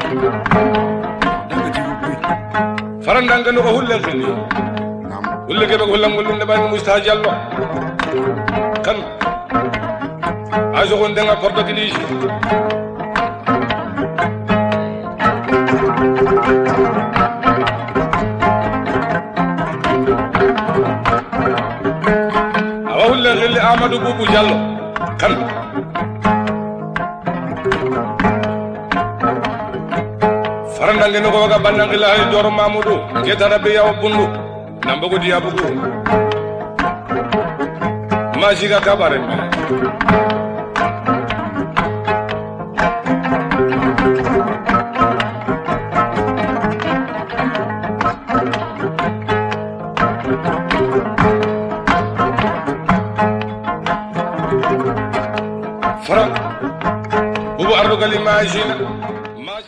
farandanga no hulle khini hulle ke bag hullam ngulum ban mustajallo kan ajo gondanga portugis awa hulle khili Amadou Boubou Diallo kan farandanga no waga bannanga la Doro Mamadou ketana be yaw bundu nambogo dia bugu majiga kabare Fara Boubou ardo gali majina